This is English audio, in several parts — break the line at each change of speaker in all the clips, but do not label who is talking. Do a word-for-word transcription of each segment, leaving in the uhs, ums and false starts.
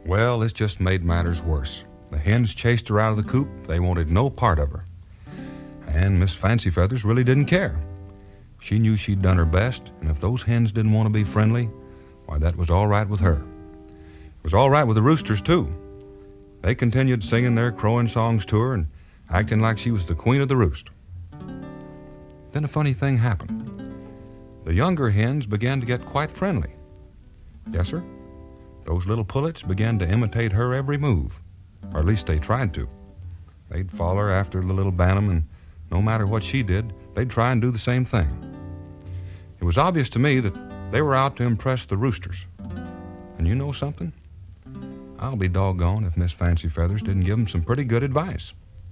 Well, this just made matters worse. The hens chased her out of the coop. They wanted no part of her. And Miss Fancy Feathers really didn't care. She knew she'd done her best, and if those hens didn't want to be friendly, why, that was all right with her. It was all right with the roosters, too. They continued singing their crowing songs to her and acting like she was the queen of the roost. Then a funny thing happened. The younger hens began to get quite friendly. Yes, sir. Those little pullets began to imitate her every move, or at least they tried to. They'd follow her after the little bantam, and no matter what she did, they'd try and do the same thing. It was obvious to me that they were out to impress the roosters. And you know something? I'll be doggone if Miss Fancy Feathers didn't give them some pretty good advice.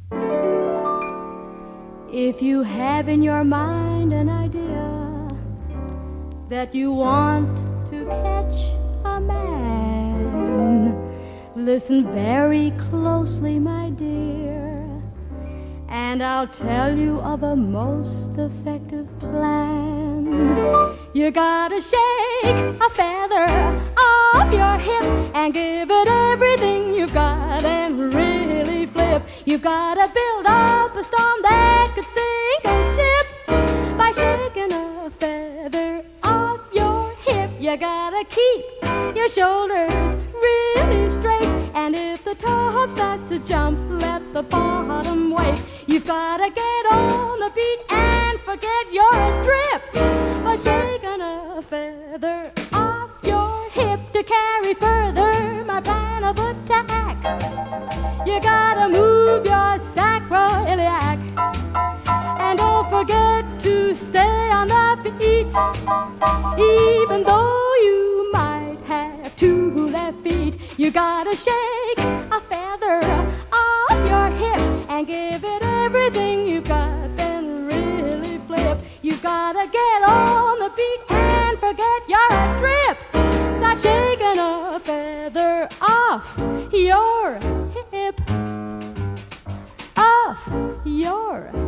If you have in your mind an idea that you want to catch a man, listen very closely, my dear, and I'll tell you of a most effective plan. You gotta shake a feather off your hip and give it everything you've got and really flip. You gotta build up a storm that could sink a ship by shaking a feather off your hip. You gotta keep your shoulders really straight, and if the top starts to jump, let the bottom wait. You've gotta get on the beat and forget you're adrift by shaking a feather off your hip. To carry further my plan of attack, you gotta move your sacroiliac, and don't forget to stay on the beat, even though you might have two left feet. You gotta shake a feather off your hip and give it everything you've got, then really flip. You gotta get on the beat and forget you're adrift. Start shaking a feather off your hip, off your